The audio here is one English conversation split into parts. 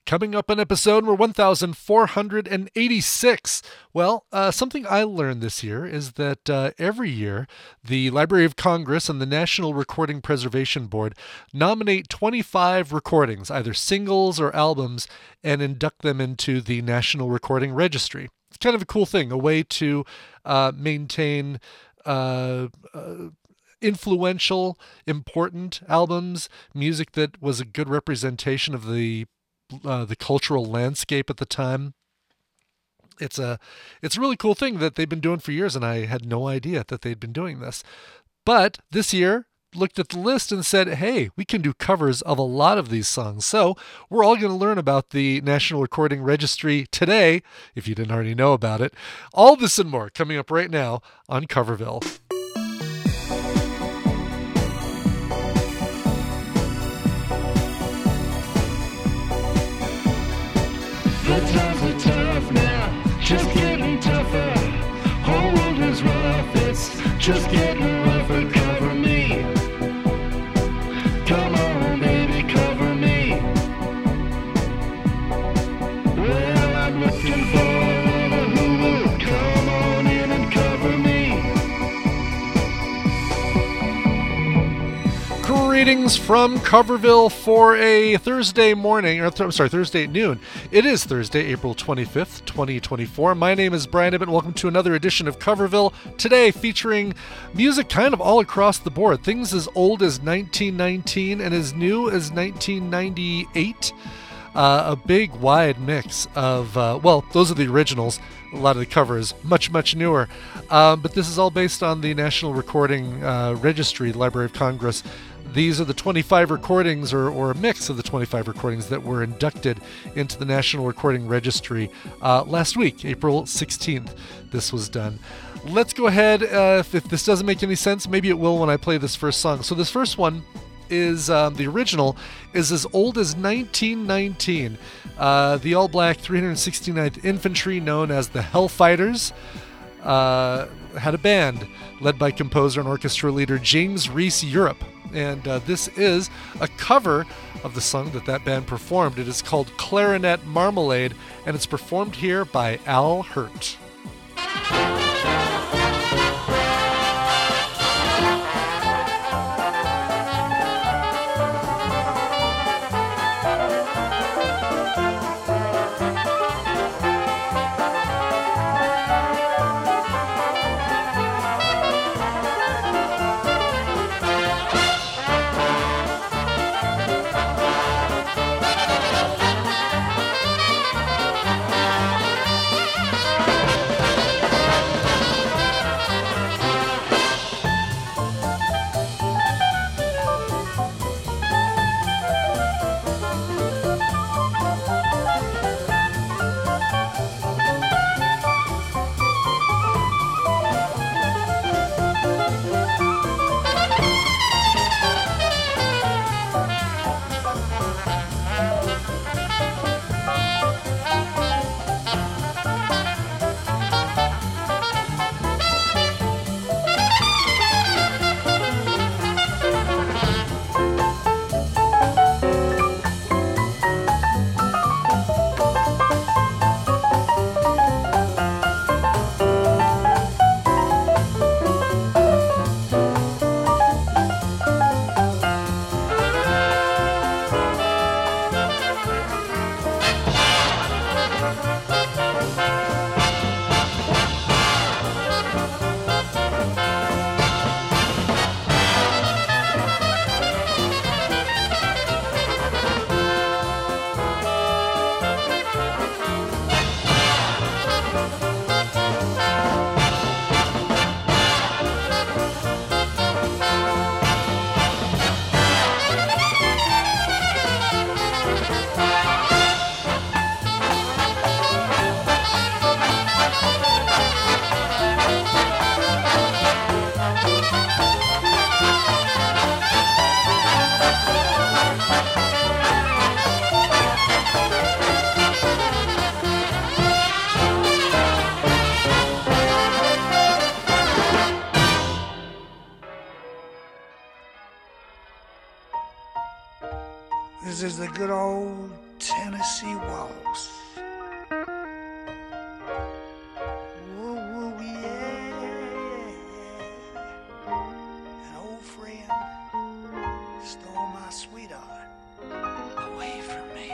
Coming up on episode number 1486. Well, something I learned this year is that every year the Library of Congress and the National Recording Preservation Board nominate 25 recordings, either singles or albums, and induct them into the National Recording Registry. It's kind of a cool thing, a way to maintain influential, important albums, music that was a good representation of the cultural landscape at the time. It's a really cool thing that they've been doing for years, and I had no idea that they'd been doing this. But this year, looked at the list and said, hey, we can do covers of a lot of these songs. So we're all going to learn about the National Recording Registry today, if you didn't already know about it. All this and more coming up right now on Coverville. The times are tough now, just getting tougher. Whole world is rough, it's just getting rougher. Cover me, come on baby, cover me. Well, I'm looking for a lover who will come on in and cover me. Greetings from Coverville for a Thursday morning, Thursday at noon. It is Thursday, April 25th, 2024. My name is Brian Ibbott. Welcome to another edition of Coverville. Today featuring music kind of all across the board. Things as old as 1919 and as new as 1998. A big, wide mix of, those are the originals. A lot of the covers, much, much newer. But this is all based on the National Recording Registry, Library of Congress. These are the 25 recordings, or a mix of the 25 recordings that were inducted into the National Recording Registry last week, April 16th. This was done. Let's go ahead. If this doesn't make any sense, maybe it will when I play this first song. So this first one is, the original, is as old as 1919. The all-black 369th Infantry, known as the Hellfighters, had a band led by composer and orchestra leader James Reese Europe. And this is a cover of the song that band performed. It is called Clarinet Marmalade, and it's performed here by Al Hirt. This is the good old Tennessee Tennessee waltz. Woo, woo, yeah. An old friend stole my sweetheart away from me.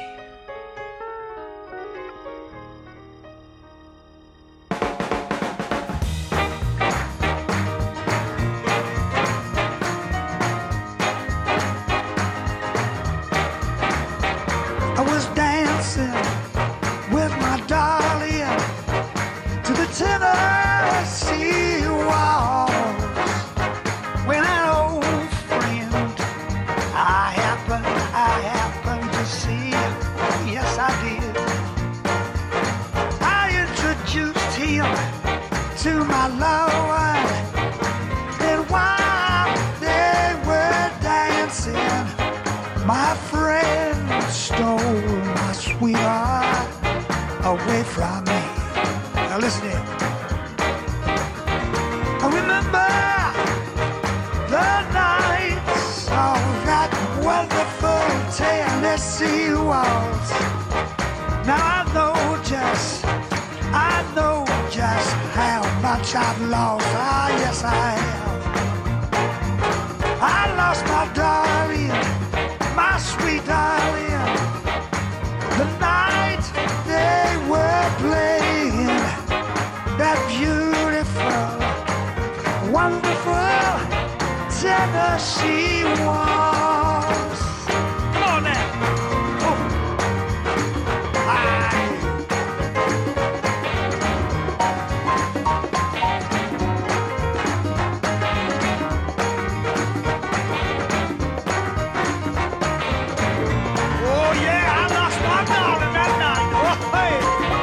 I was dancing with my darling to the Tennessee waltz when an old friend I happened to see. Yes, I did. I introduced him to my loved one, and while they were dancing, my friend stole my sweetheart away from me. Now listen here. I remember the nights of that wonderful Tennessee waltz. Now I know just how much I've lost. Ah, yes I have. I lost my darling, my sweet darling, the night they were playing that beautiful, wonderful Tennessee waltz. Come on now. Oh. Aye. Oh yeah, I lost my darling that night. Oh, hey.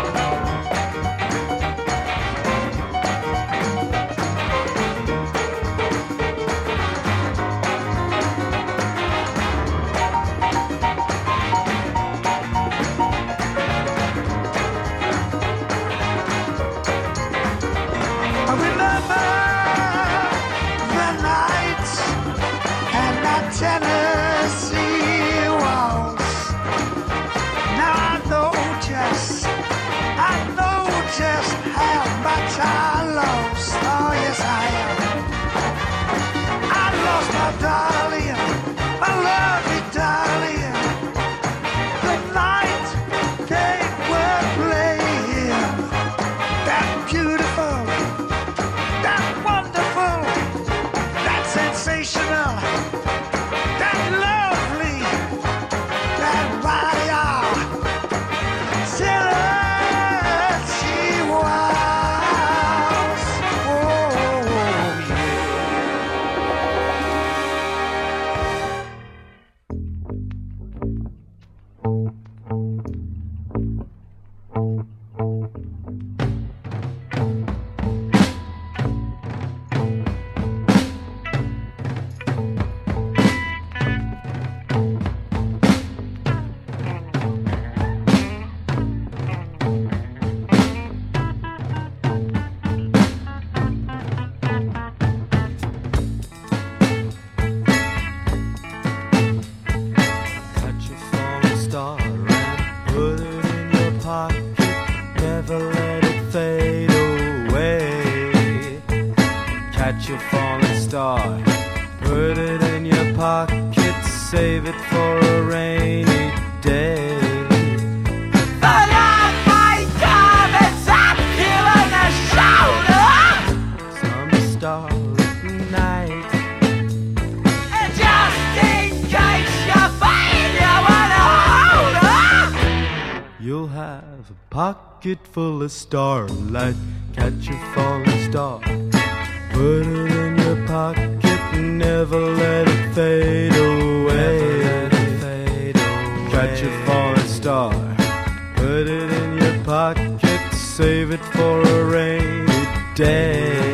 I remember the nights and that Tennessee waltz. Now I know just how much I lost. Oh yes I am. I lost my darling, my lovely darling, the night they were playing that beautiful, that wonderful, that sensational, that lovely, that royal Tennessee waltz. Oh, Catch a falling star and put it in your pocket. Never let it fade away. Catch a falling star, put it in your pocket. Save it for a rainy day. Some starlit night. You'll have a pocket full of starlight. Catch a falling star, put it in your pocket, never let it fade away. Catch a falling star, put it in your pocket, save it for a rainy day.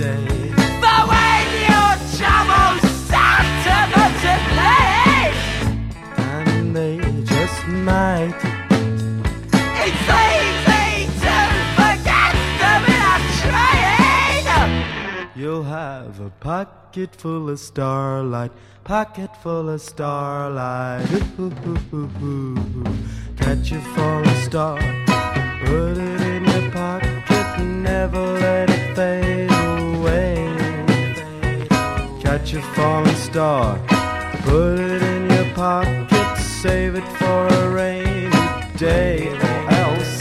And they just might. it's easy to forget them in a train. You'll have a pocket full of starlight, pocket full of starlight. Ooh, ooh, ooh, ooh. Catch catch a falling star. Put it in your pocket, never let it fade away. Catch a falling star. Put it in your pocket, save it for a rainy day or else.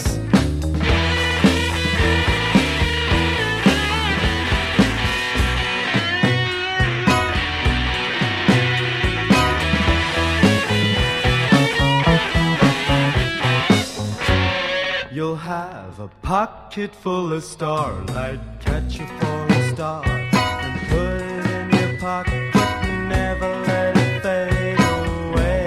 You'll have a pocket full of starlight. Catch a falling star and put it in your pocket, never let it fade away.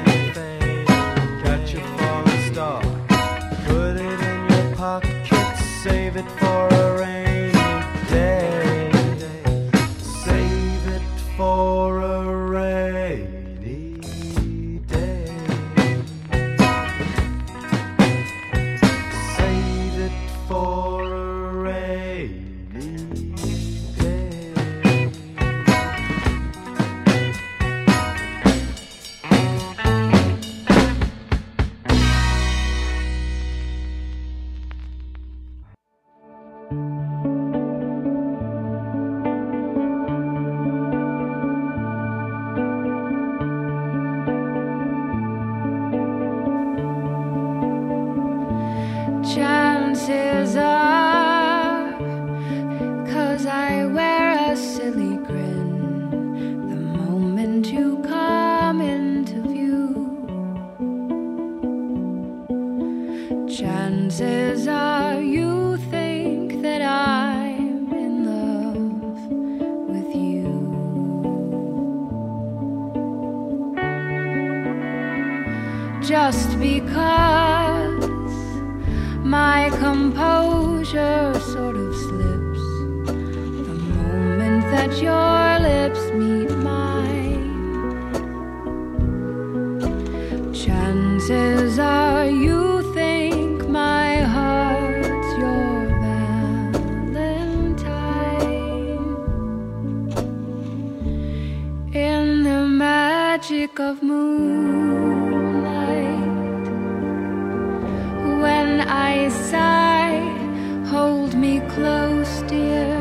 Catch a falling star, put it in your pocket, save it for a rainy day. Save it for a rainy day. Save it for a rainy day. Chances are, 'cause I wear a silly grin the moment you come into view. Chances are you think that I'm in love with you. Just because my composure sort of slips the moment that your lips meet mine. Chances are you think my heart's your valentine. In the magic of moonlight, when I sigh, hold me close, dear.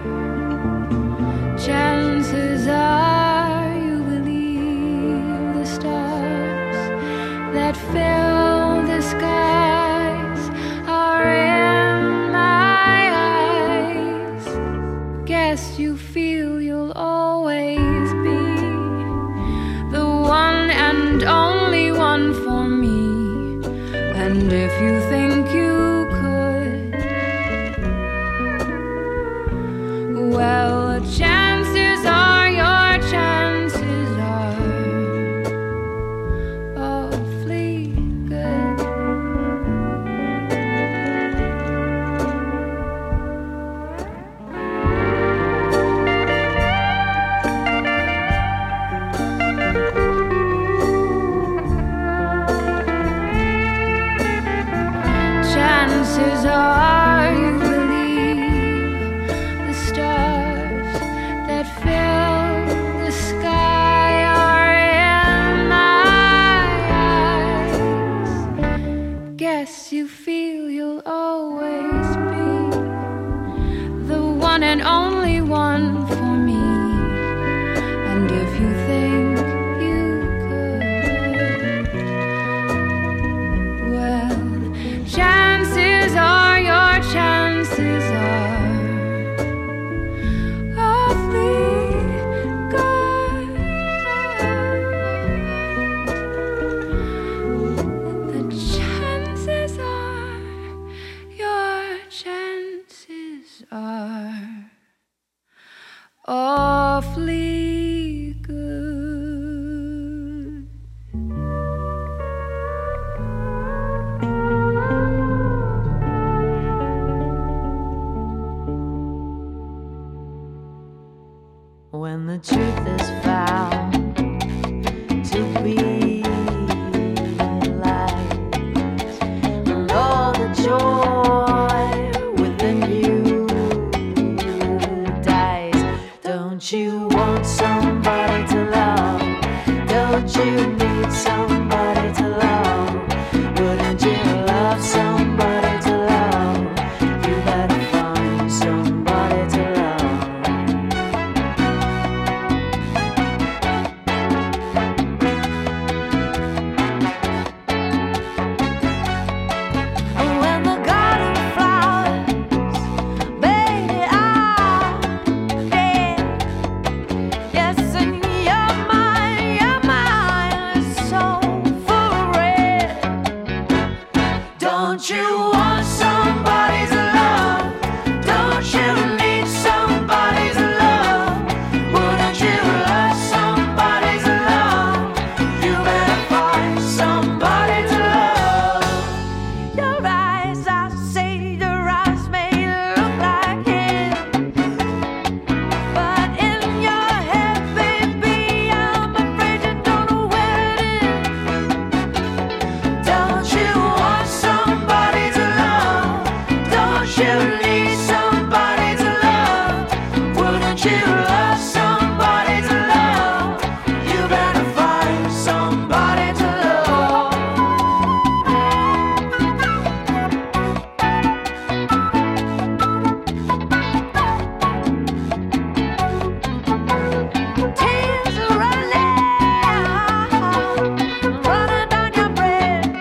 Chances are you believe the stars that fill the skies are in my eyes. Guess you feel you'll always be the one and only one for me. And if you think you could, well, chances are your chances are awfully good. Chances are you believe the stars that fill the sky are in my eyes. Guess you feel you'll always be the one and only one for me. And if you think you could, well, chances are your chances are awfully good. The chances are your chances are awfully good. want somebody to love, you better find somebody to love. And when the garden flowers, baby, are dead. Yes, and your mind is so full of red. Don't you want somebody to love? Don't you need somebody to love? Wouldn't you love somebody to love? You better find somebody to love. Your eyes, I say, your eyes may look like him, but in your head, baby, I'm afraid you don't know where it is. Don't you want somebody to love? Don't you need somebody to love? Wouldn't you love somebody to love? You better find somebody to love. Tears are running down your breast.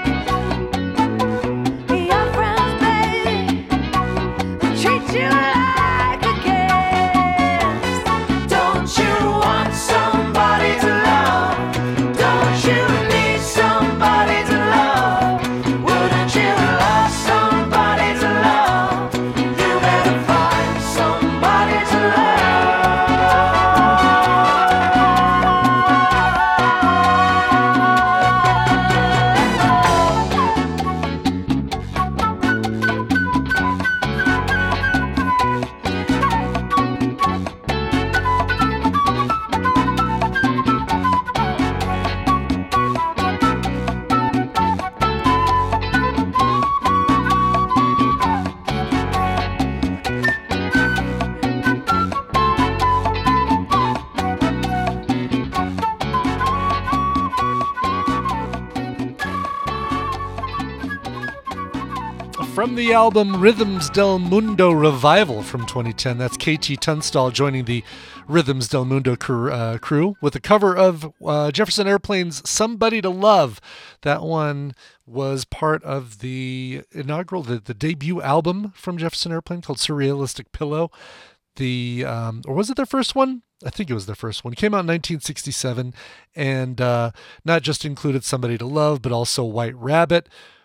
Your friends, baby, treat you like a guest. Don't you want somebody to love? Don't you need somebody to love? Wouldn't you love somebody to love? You better find somebody to love. From the album Rhythms del Mundo Revival from 2010, that's KT Tunstall joining the Rhythms del Mundo crew with a cover of Jefferson Airplane's Somebody to Love. That one was part of the inaugural, the debut album from Jefferson Airplane called Surrealistic Pillow. Or was it their first one? I think it was their first one. It came out in 1967 and not just included Somebody to Love, but also White Rabbit,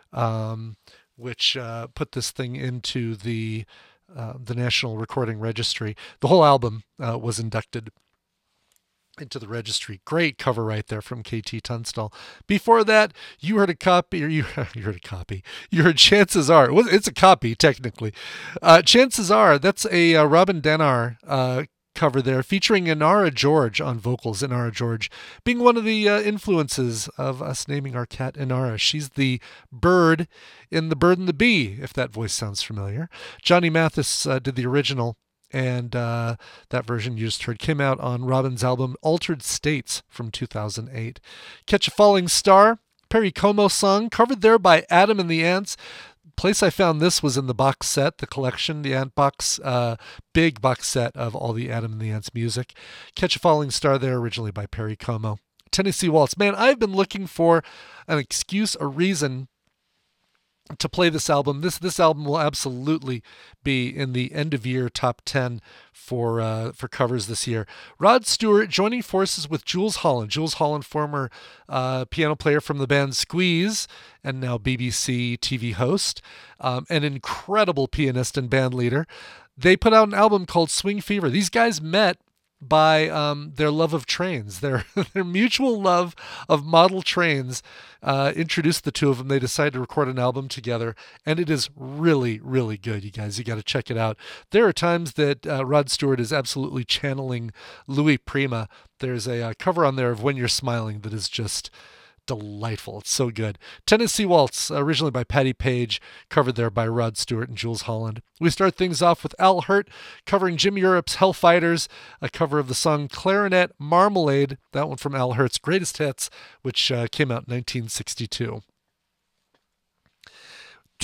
which put this thing into the National Recording Registry. The whole album was inducted into the registry. Great cover right there from KT Tunstall. Before that, you heard a copy, or you heard a copy. You heard Chances Are. Well, it's a copy, technically. Chances Are, that's a Robin Danar cover there, featuring Inara George on vocals. Inara George being one of the influences of us naming our cat Inara. She's the bird in The Bird and the Bee, if that voice sounds familiar. Johnny Mathis did the original, and that version you just heard came out on Robin's album Altered States from 2008. Catch a Falling Star, Perry Como song, covered there by Adam and the Ants. Place I found this was in the box set, the collection, the Ant box, big box set of all the Adam and the Ants music. Catch a Falling Star there, originally by Perry Como. Tennessee Waltz. Man, I've been looking for an excuse, a reason to play this album. This album will absolutely be in the end of year top 10 for covers this year. Rod Stewart joining forces with Jools Holland. Jools Holland, former piano player from the band Squeeze and now BBC TV host, an incredible pianist and band leader. They put out an album called Swing Fever. These guys met by their love of trains. Their mutual love of model trains introduced the two of them. They decided to record an album together, and it is really, really good, you guys. You got to check it out. There are times that Rod Stewart is absolutely channeling Louis Prima. There's a cover on there of When You're Smiling that is just delightful. It's so good. Tennessee Waltz, originally by Patti Page, covered there by Rod Stewart and Jools Holland. We start things off with Al Hirt covering Jim Europe's Hellfighters, a cover of the song Clarinet Marmalade, that one from Al Hirt's Greatest Hits, which came out in 1962.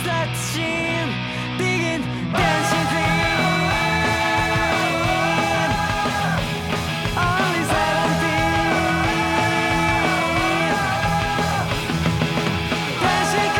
that scene, begin dancing clean. Only 17, dancing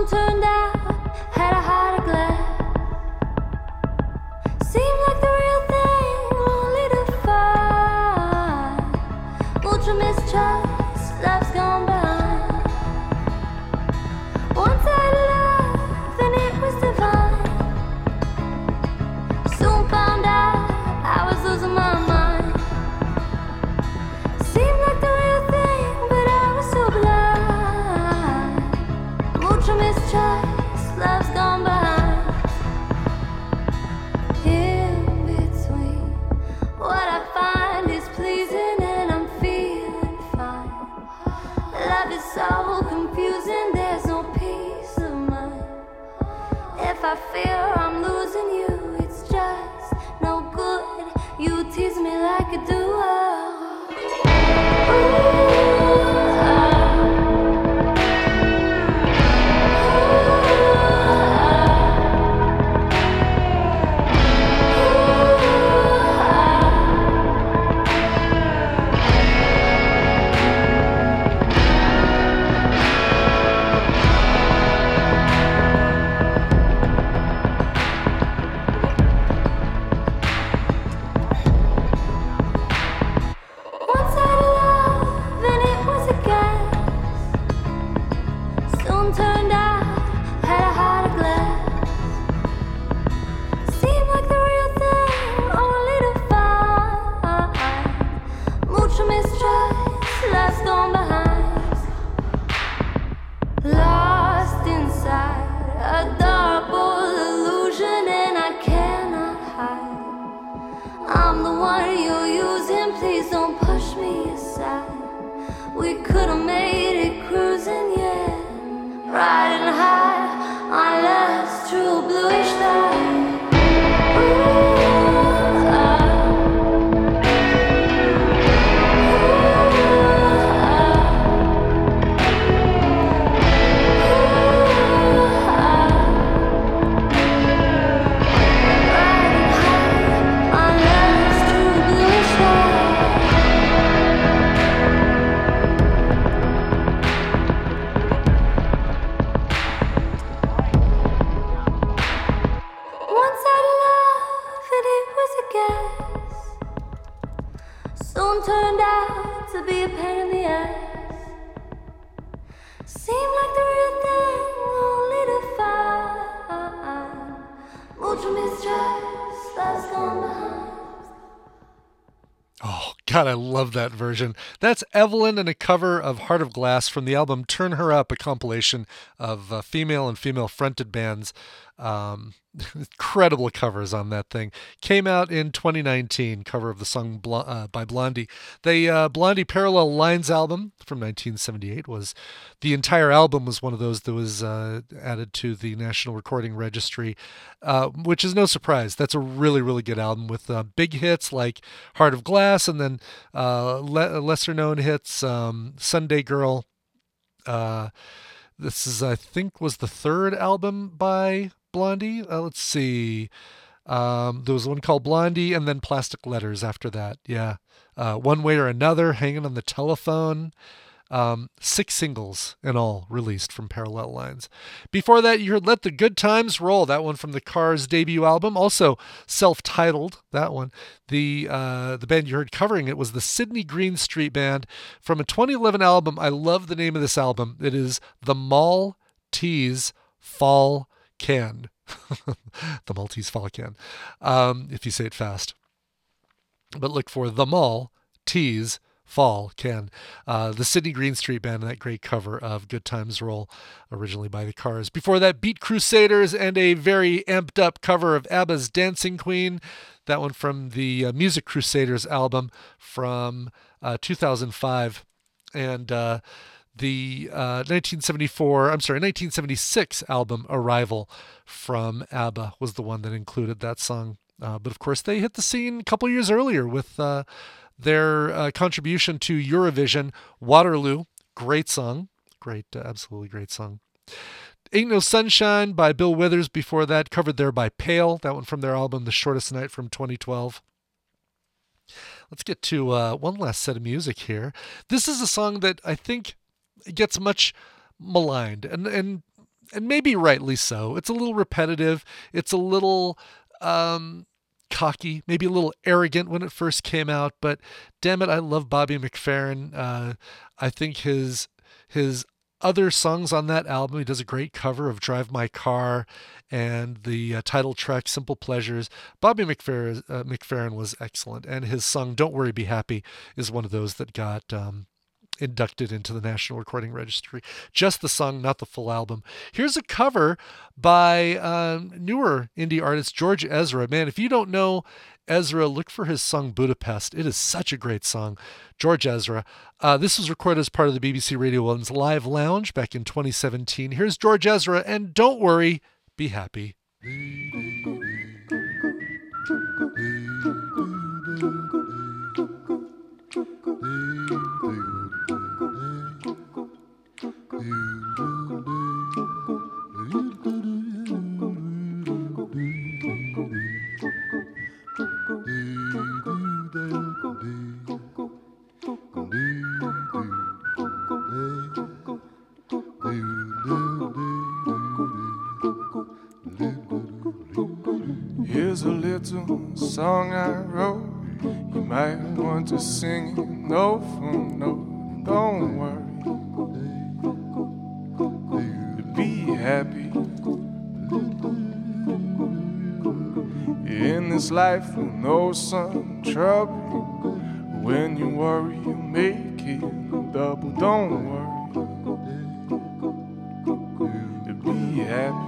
Soon turned out, had a heart of glass. Seemed like the real thing, only to find ultra mistrust, love's gone behind. Once I loved, and it was divine. Soon found out I was losing my mind. Seemed like the real thing, but I was so blind. Mucho mistrust, love's gone behind. In between, what I find is pleasing and I'm feeling fine. Love is so confusing, there's no peace of mind. If I fear I'm losing you, it's just no good. You tease me like a duo. Once I loved, and it was a gas. Soon turned out, had a heart of glass. Seemed like the real thing, only to find mucho mistrust, love's gone behind. Lost inside a double illusion, and I cannot hide. I'm the one you're using, please don't push me aside. We could have made it cruising, yeah. Riding high on love's true bluish light. On love's true bluish light. Once I loved, and it was a gas. Soon turned out to be a pain in the ass. Seemed like the real thing, only to find mucho mistrust, love's gone behind. Oh, God, I love that version. That's Evelyn in a cover of Heart of Glass from the album Turn Her Up, a compilation of female and female-fronted bands. Incredible covers on that thing. Came out in 2019, cover of the song by Blondie. The Blondie Parallel Lines album from 1978 was, the entire album was one of those that was added to the National Recording Registry, which is no surprise. That's a really, really good album with big hits like Heart of Glass, and then lesser known hits, Sunday Girl. This is, I think, was the third album by Blondie. Let's see. There was one called Blondie, and then Plastic Letters after that. Yeah. One Way or Another, Hanging on the Telephone. 6 singles in all released from Parallel Lines. Before that, you heard Let the Good Times Roll, that one from the Cars' debut album, also self-titled, that one. The band you heard covering it was the Sydney Greenstreet Band from a 2011 album. I love the name of this album. It is The Maltese Fall Can. The Maltese Fall Can, if you say it fast. But look for The Maltese Fall Can. The Sydney Greenstreet Band, and that great cover of Good Times Roll, originally by the Cars. Before that, Beat Crusaders and a very amped up cover of ABBA's Dancing Queen. That one from the Music Crusaders album from 2005. And the 1976 album Arrival from ABBA was the one that included that song. But of course, they hit the scene a couple years earlier with their contribution to Eurovision, Waterloo. Great song. Great, absolutely great song. Ain't No Sunshine by Bill Withers before that, covered there by Pale. That one from their album The Shortest Night from 2012. Let's get to one last set of music here. This is a song that I think gets much maligned. And and maybe rightly so. It's a little repetitive. It's a little cocky, maybe a little arrogant when it first came out, but damn it, I love Bobby McFerrin. I think his other songs on that album, he does a great cover of Drive My Car and the title track Simple Pleasures. Bobby McFerrin was excellent, and his song Don't Worry, Be Happy is one of those that got inducted into the National Recording Registry. Just the song, not the full album. Here's a cover by newer indie artist George Ezra. Man, if you don't know Ezra, look for his song Budapest. It is such a great song. George Ezra. This was recorded as part of the BBC Radio 1's Live Lounge back in 2017. Here's George Ezra, and Don't Worry, Be Happy. Here's a little song I wrote. You might want to sing it note for note. Don't worry, be happy. In this life we'll know some trouble. When you worry, you make it double. Don't worry, be happy.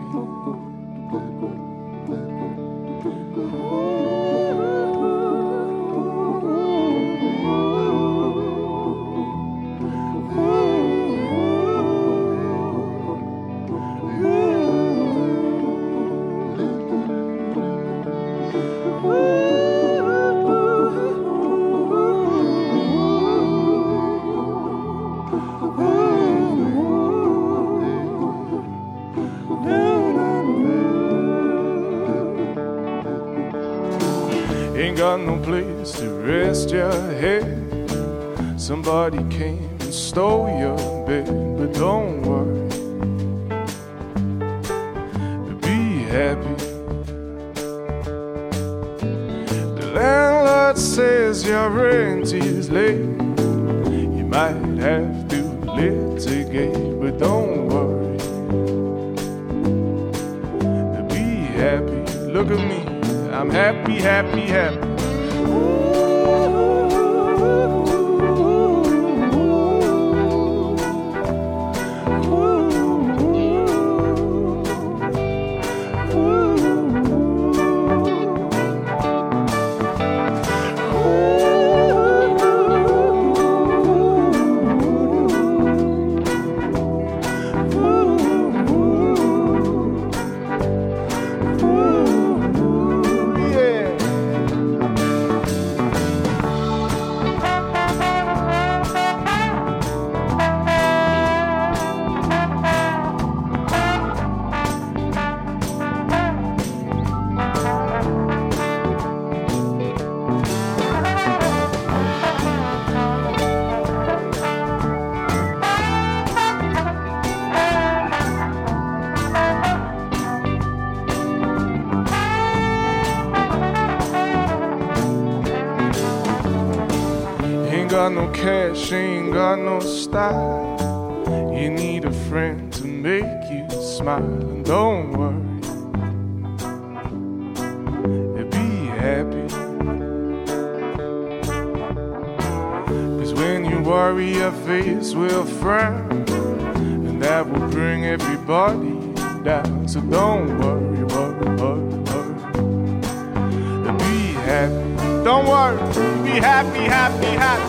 Ain't got no place to rest your head. Somebody came and stole your bed, but don't worry, be happy. The landlord says your rent is late. You might have to litigate, but don't worry, be happy. Look at me, I'm happy, happy, happy. No cash, ain't got no style. You need a friend to make you smile. And don't worry, be happy. 'Cause when you worry, your face will frown, and that will bring everybody down. So don't worry, worry, worry, worry. Be happy. Don't worry, be happy, happy, happy.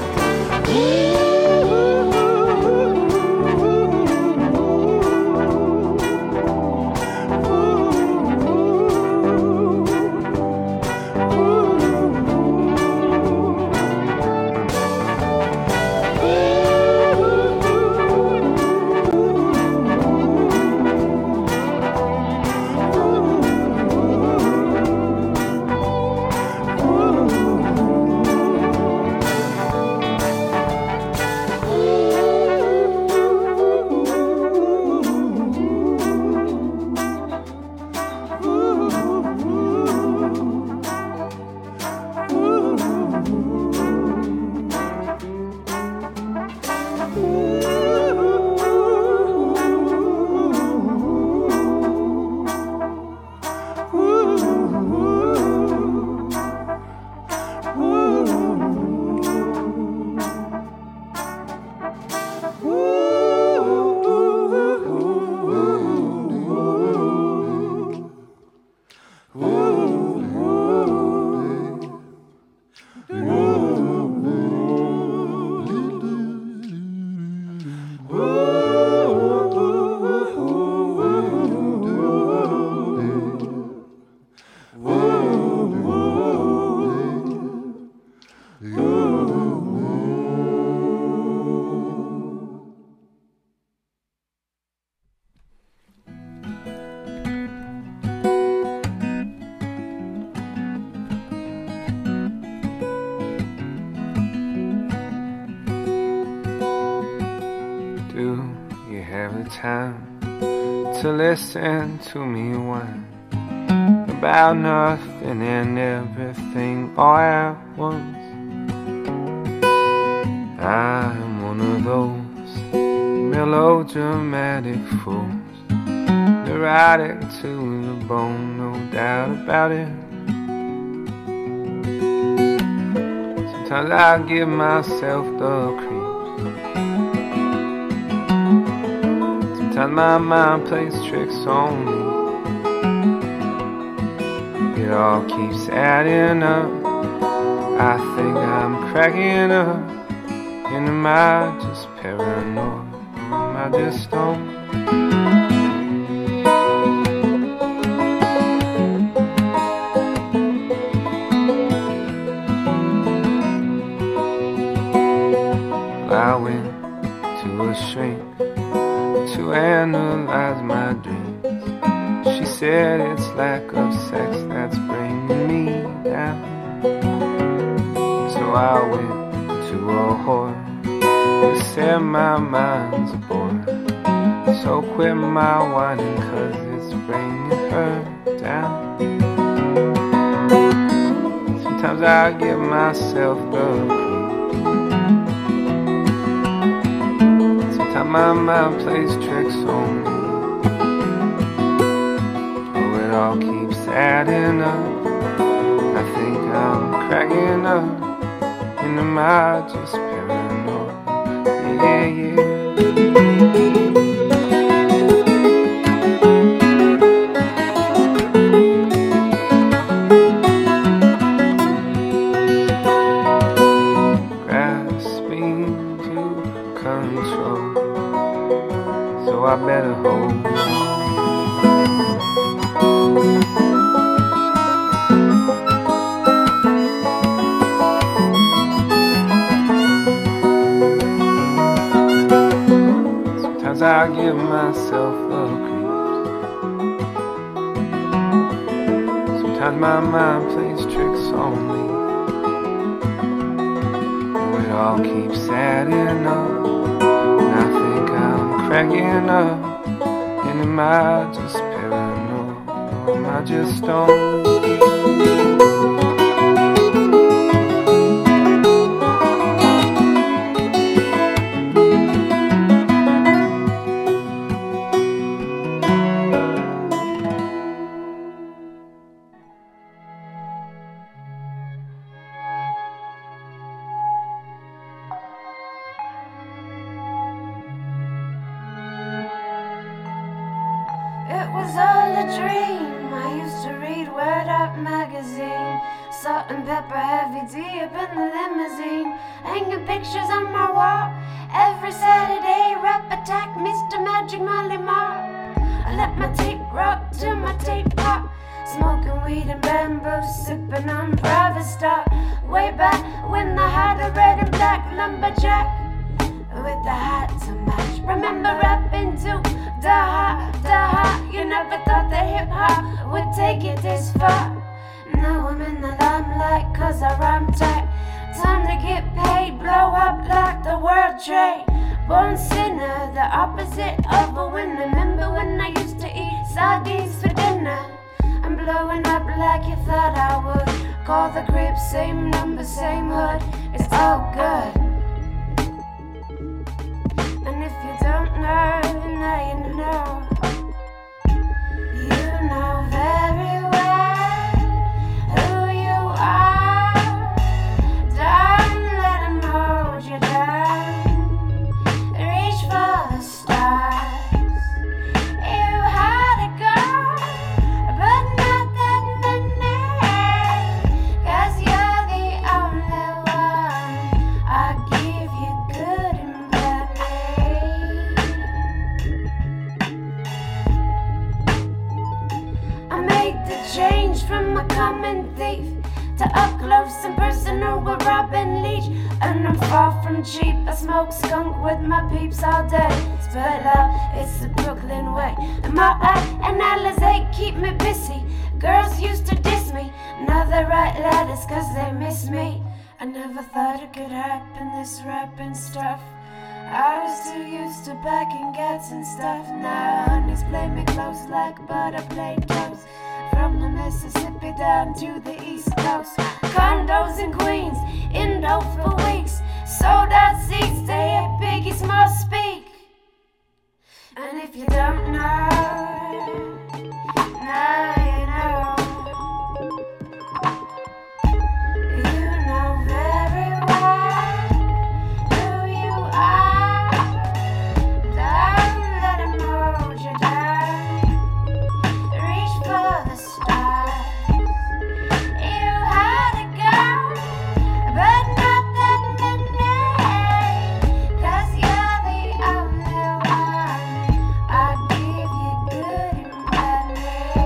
time to listen to me whine about nothing and everything all at once. I'm one of those melodramatic fools, neurotic to the bone, no doubt about it. Sometimes I give myself the creeps. Sometimes my mind plays tricks on me. It all keeps adding up. I think I'm cracking up. And am I just paranoid? Am I just stoned? I went to a shrink to analyze my dreams. She said it's lack of sex that's bringing me down. So I went to a whore who said my mind's a bore. So quit my whining 'cause it's bringing her down. Sometimes I give myself the my mind plays tricks on me. Oh, it all keeps adding up. I think I'm cracking up. And am I just paranoid? Yeah, yeah. I better hold on. Sometimes I give myself the creeps. Sometimes my mind plays tricks on me. Oh, it all keeps adding up. Cracking up, and am I just paranoid, or am I just stoned? It was all a dream. I used to read Word Up magazine. Salt and pepper, heavy tea up in the limousine. Hanging pictures on my wall. Every Saturday, rap attack, Mr. Magic Molly Mark. I let my tape rock to my tape pop. Smoking weed and bamboo, sipping on private stock. Way back when I had a red and black lumberjack with the hat to match. Remember rapping to da ha. You never thought that hip-hop would take it this far. Now I'm in the limelight 'cause I rhyme tight. Time to get paid, blow up like the World Trade. Born sinner, the opposite of a winner. Remember when I used to eat sardines for dinner? I'm blowing up like you thought I would. Call the crib, same number, same hood. It's all good. And if you don't know, now you know. You know very well who you are. Don't let 'em hold you down. Reach for the stars. You had a goal, but not that many. 'Cause you're the only one. I give you good and bad. I made the change from a common thief to up close and personal with Robin Leach. And I'm far from cheap. I smoke skunk with my peeps all day. Spit out, it's the Brooklyn way. And my eye and Alizé keep me busy. Girls used to diss me. Now they write letters 'cause they miss me. I never thought it could happen, this rapping stuff. I was too used to packing cats and stuff. Now honeys play me close like butter plate toast. From the Mississippi down to the East Coast. Condos in Queens, Indo for weeks. Sold out seats to hear Biggie Smalls speak. And if you don't know, now you know. You know very well who you are. Don't let 'em hold you down. Reach for the stars. You had to go, but not that many. 'Cause you're the only one. I'll give you good and bad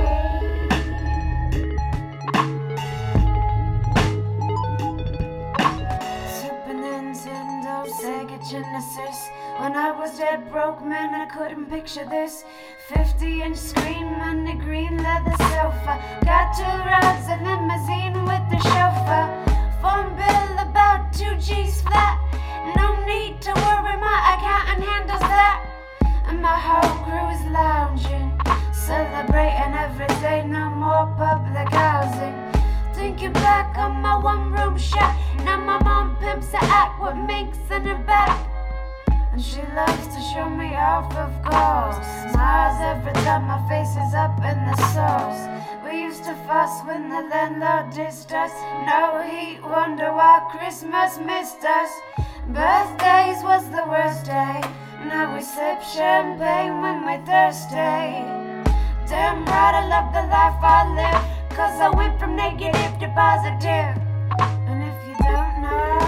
Super Nintendo, Sega Genesis. When I was dead broke, man, I couldn't picture this. 50-inch screen on the green leather sofa. Got 2 rides, a limousine with the chauffeur. Phone bill about 2 G's flat. No need to worry, my accountant handles that. And my whole crew is lounging, celebrating every day, no more public housing. Thinking back on my one-room shack. Now my mom pimps the act with minks in her back. And she loves to show me off, of course. Smiles every time my face is up in the sauce. We used to fuss when the landlord dissed us. No heat, wonder why Christmas missed us. Birthdays was the worst day. Now we sip champagne when we're thirsty. Damn right I love the life I live. 'Cause I went from negative to positive. And if you don't know,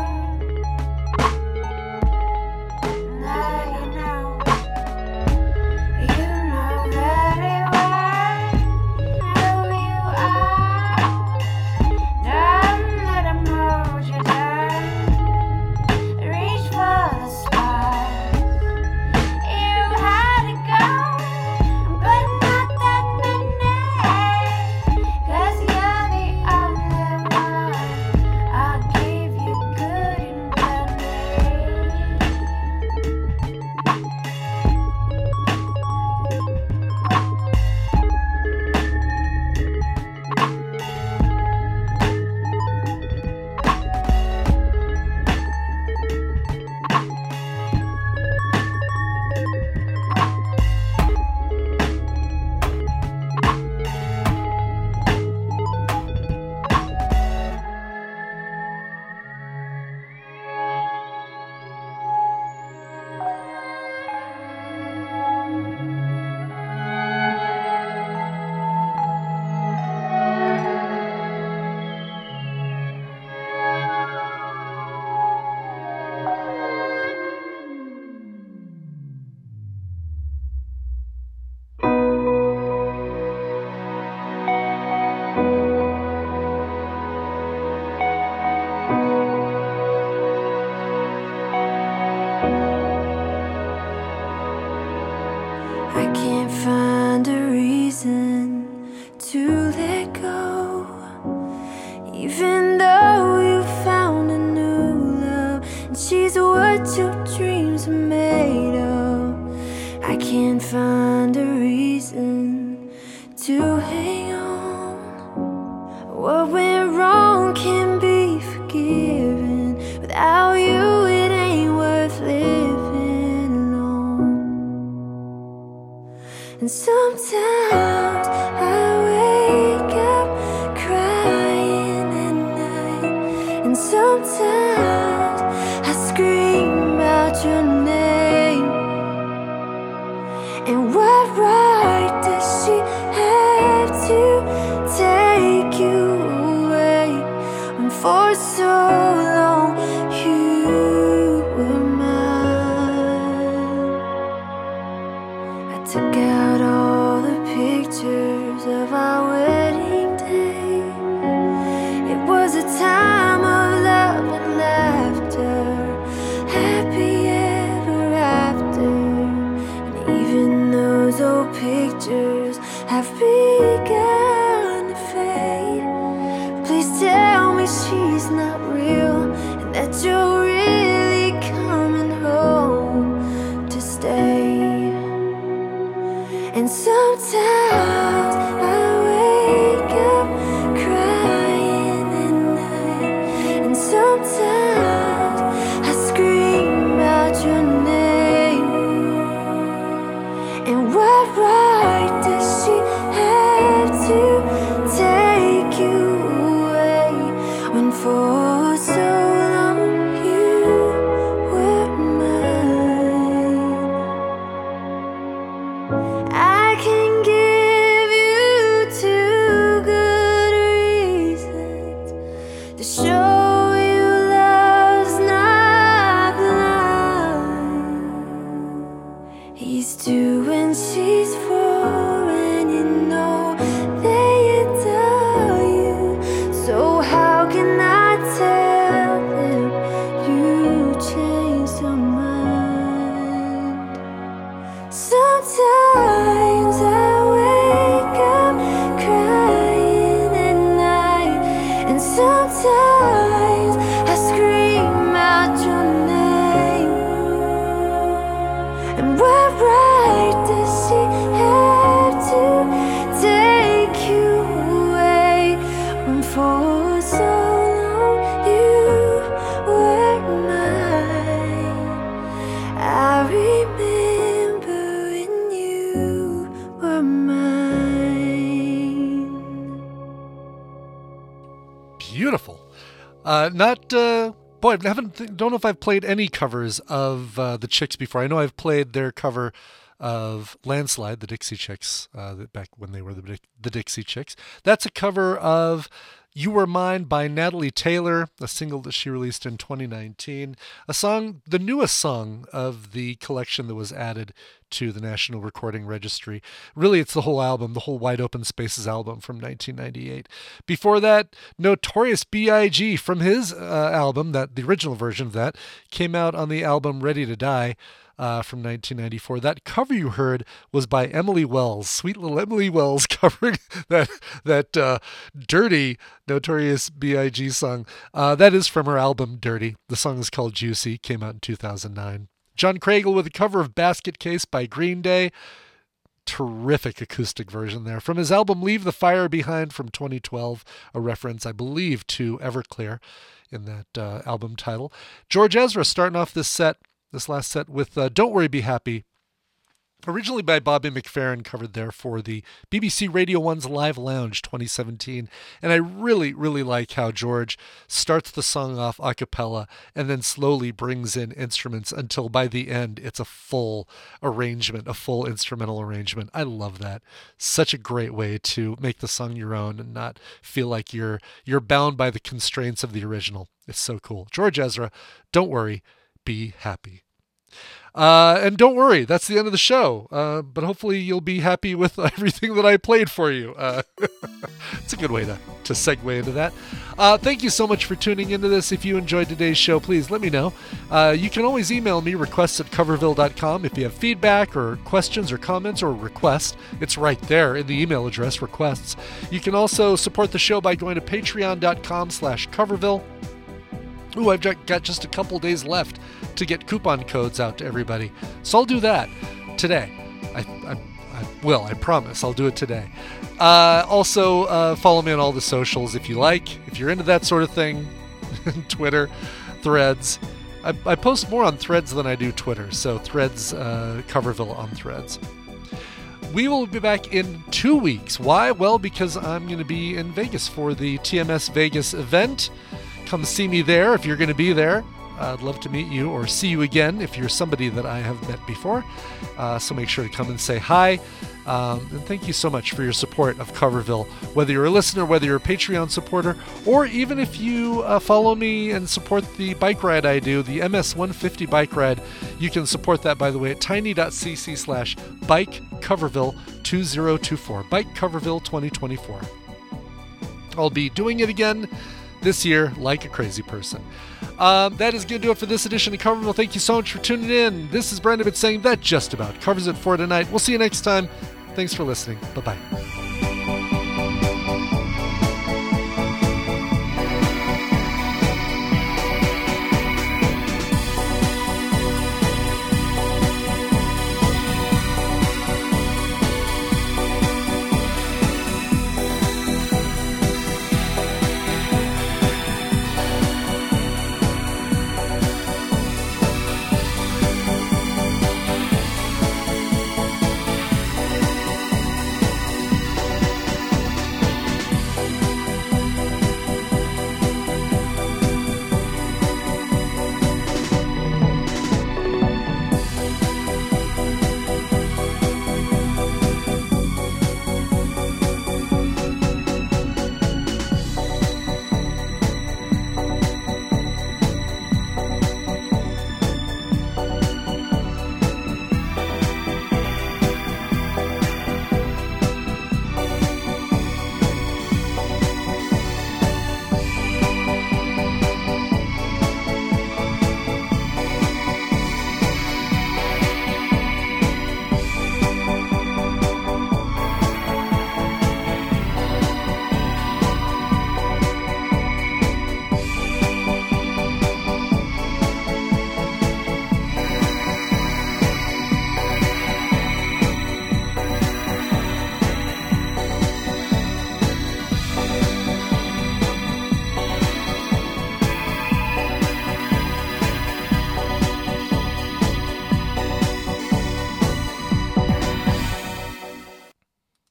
now you know. You know very well who you are. Don't let 'em hold you down. Reach for the stars. You had to go, but not that many. 'Cause you're the only one. I'll give you good and plenty. I can't find a reason to let go. Even though you found a new love, and she's what your dreams are made of. I can't find a reason to hang on. What went wrong can be forgiven. Without you, it ain't worth living alone. And sometimes I wake up crying at night, and sometimes I scream out your name. And what right does she have to take you away when for so long you were mine? I took out all the pictures of our wedding day. It was a time of love and laughter, happy ever after. And even those old pictures have begun to fade. Please tell me she's not real, and that you're really coming home show you love's not blind. He's 2 and she's 4, and you know they adore you. So how can I tell them you changed your mind? Sometimes I wake up crying at night, and sometimes I scream out your name. And what right does she have to take you away when for so long you were mine? I remember when you were mine. Beautiful. Don't know if I've played any covers of the Chicks before. I know I've played their cover of Landslide, the Dixie Chicks, back when they were the Dixie Chicks. That's a cover of You Were Mine by Natalie Taylor, a single that she released in 2019. A song, the newest song of the collection that was added to the National Recording Registry. Really, it's the whole album, the whole Wide Open Spaces album from 1998. Before that, Notorious B.I.G. from his album, that the original version of that, came out on the album Ready to Die from 1994. That cover you heard was by Emily Wells, sweet little Emily Wells, covering that dirty Notorious B.I.G. song. That is from her album Dirty. The song is called Juicy, came out in 2009. John Craigle with a cover of Basket Case by Green Day. Terrific acoustic version there. From his album Leave the Fire Behind from 2012, a reference, I believe, to Everclear in that album title. George Ezra starting off this last set with Don't Worry, Be Happy. Originally by Bobby McFerrin, covered there for the BBC Radio 1's Live Lounge 2017. And I really, really like how George starts the song off a cappella and then slowly brings in instruments until by the end it's a full arrangement, a full instrumental arrangement. I love that. Such a great way to make the song your own and not feel like you're bound by the constraints of the original. It's so cool. George Ezra, Don't Worry, Be Happy. And don't worry, that's the end of the show. But hopefully you'll be happy with everything that I played for you. It's a good way to segue into that. Thank you so much for tuning into this. If you enjoyed today's show, please let me know. You can always email me, requests@coverville.com. If you have feedback or questions or comments or requests, it's right there in the email address, requests. You can also support the show by going to patreon.com/coverville. Ooh, I've got just a couple days left to get coupon codes out to everybody. So I'll do that today. I will, I promise. I'll do it today. Also, follow me on all the socials if you like. If you're into that sort of thing, Twitter, Threads. I post more on Threads than I do Twitter. So Threads, Coverville on Threads. We will be back in 2 weeks. Why? Well, because I'm going to be in Vegas for the TMS Vegas event. Come see me there if you're going to be there. I'd love to meet you or see you again if you're somebody that I have met before. So make sure to come and say hi. And thank you so much for your support of Coverville. Whether you're a listener, whether you're a Patreon supporter, or even if you follow me and support the bike ride I do, the MS 150 bike ride, you can support that, by the way, at tiny.cc/bikecoverville2024. Bike Coverville 2024. I'll be doing it again this year like a crazy person. That is going to do it for this edition of Coverville. Thank you so much for tuning in. This is Brandon saying that just about covers it for tonight. We'll see you next time. Thanks for listening. Bye-bye.